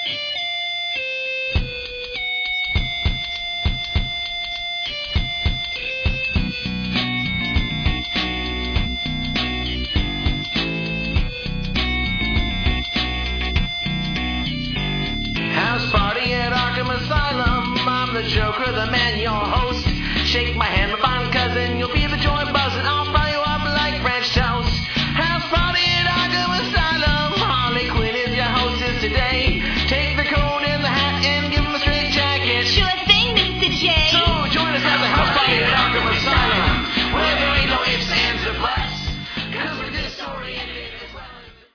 House party at Arkham Asylum. I'm the Joker, the man, your host. Shake my hand, my fine cousin. You'll feel the joy buzzing. I'll fry you up like French toast. House party at Arkham Asylum. Harley Quinn is your hostess today. Take the coat and the hat